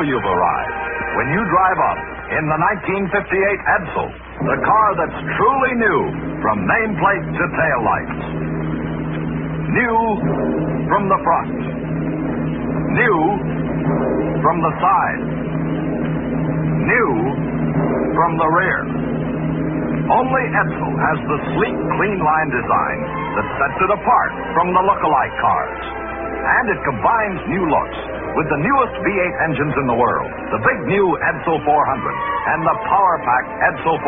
you've arrived when you drive up in the 1958 Edsel, the car that's truly new from nameplate to taillights. New from the front. New from the side. New from the rear. Only Edsel has the sleek, clean line design that sets it apart from the look-alike cars. And it combines new looks with the newest V8 engines in the world, the big new Edsel 400 and the power-packed Edsel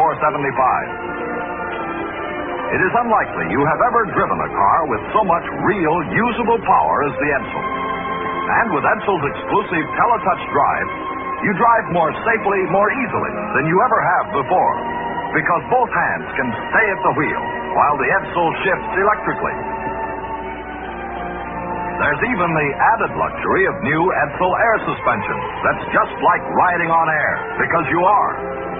475. It is unlikely you have ever driven a car with so much real, usable power as the Edsel. And with Edsel's exclusive TeleTouch drive, you drive more safely, more easily than you ever have before, because both hands can stay at the wheel while the Edsel shifts electrically. There's even the added luxury of new Edsel air suspension that's just like riding on air, because you are.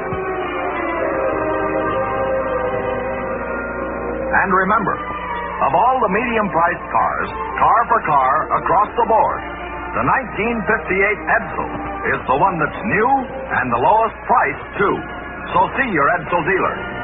And remember, of all the medium-priced cars, car for car, across the board, the 1958 Edsel is the one that's new and the lowest price, too. So see your Edsel dealer.